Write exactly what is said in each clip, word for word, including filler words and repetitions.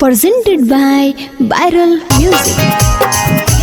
presented by Viral Music.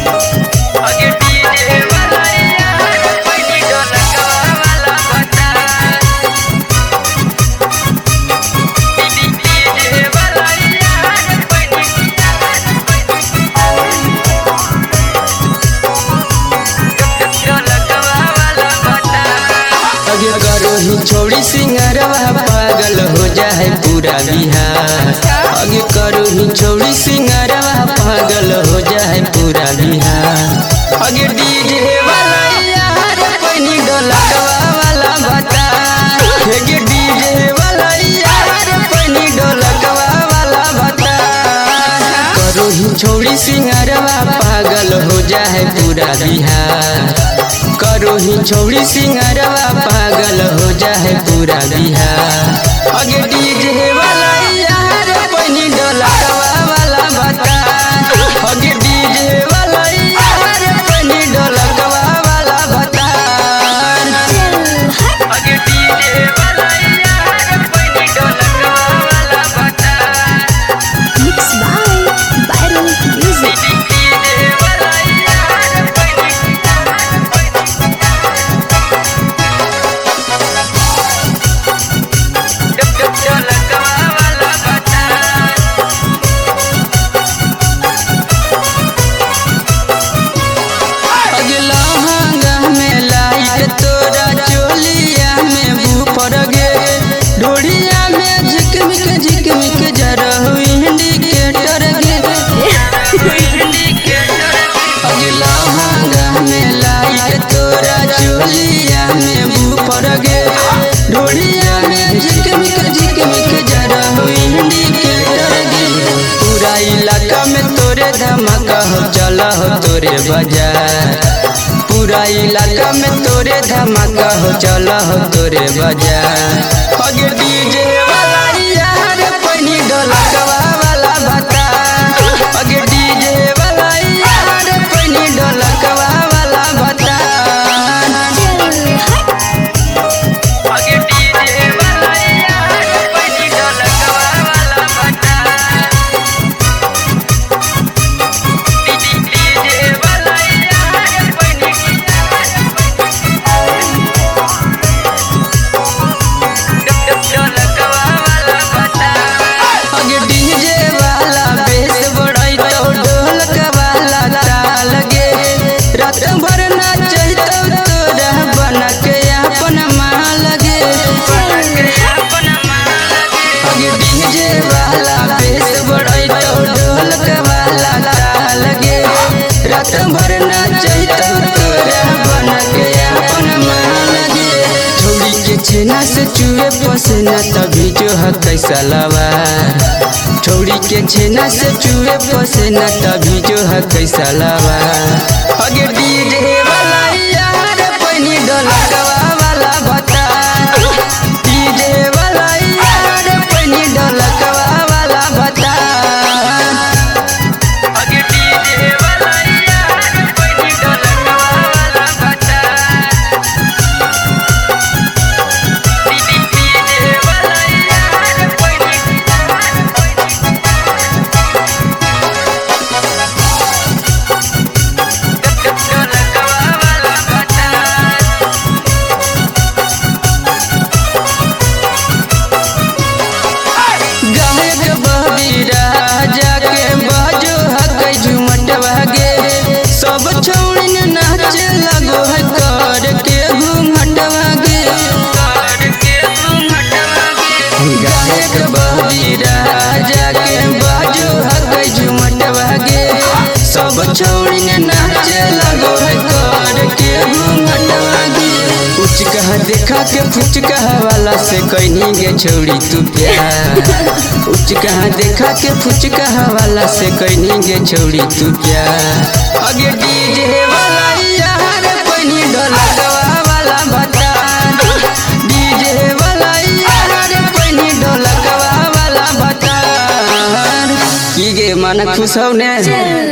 छोड़ी सिंगरवा पागल हो जाए पूरा बिहार। आगे करो ही छोड़ी सिंगरवा पागल हो जाए पूरा बिहार। आगे डीजे वाला यार पनी ढोलकवा वाला बता। आगे डीजे वाला यार पनी ढोलकवा वाला बता। करो ही छोड़ी सिंगरवा पागल हो जाए पूरा बिहार। करो ही छोड़ी सिंगरवा पागल हो जाए पूरा बिहार। आगे डीजे वाला यार पनी ढोलकवा वाला बता। आगे डीजे वाला यार पनी ढोलकवा वाला बता। आगे डीजे वाला यार पनी ढोलकवा वाला बता। Mixed by Viral Music. पूरा इलाका में तोरे धमाका हो चला हो तोरे बाजार। पूरा इलाका में तोरे धमाका हो चला हो तोरे बाजार। आगे डीजे वाला यार पनी ढोलकवा वाला बता। आगे डीजे वाला यार पनी ढोलकवा वाला बता। आगे डीजे वाला यार पनी ढोलकवा वाला बता। डीजे वाला यार पनी ढोलकवा वाला बता। आगे डीजे वाला बेस बढ़ाई तो ढोलकवा वाला ताल गे। रात भर नाचै तो तोरा बन के अपन माल गे। आगे डीजे वाला बेस बढ़ाई तो ढोलकवा वाला ताल गे। रात भर नाचै तो तोरा बन के अपन माल गे। छोड़ी के छेना से चुए पसीना तभी जो है कैसा लवा। छोड़ी के छेना से चुए पसीना तभी जो है कैसा लवा। आगे डीजे वाला यार पनी ढोलकवा वाला बता। डीजे वाला यार पनी ढोलकवा वाला बता। आगे डीजे वाला यार पनी ढोलकवा वाला बता। डीजे वाला यार पनी सब छोड़ी ने नाचे लगो है कर के घूमटवा गे। उच कहा देखा के फुचका वाला से कहनी गे छोड़ी तू प्यार। उच कहा देखा के फुचका वाला से कहनी गे छोड़ी तू प्यार। आगे डीजे वाला यार पनी ढोलकवा वाला बता। डीजे वाला यार पनी ढोलकवा वाला बता। की गे मन खुश हो ने।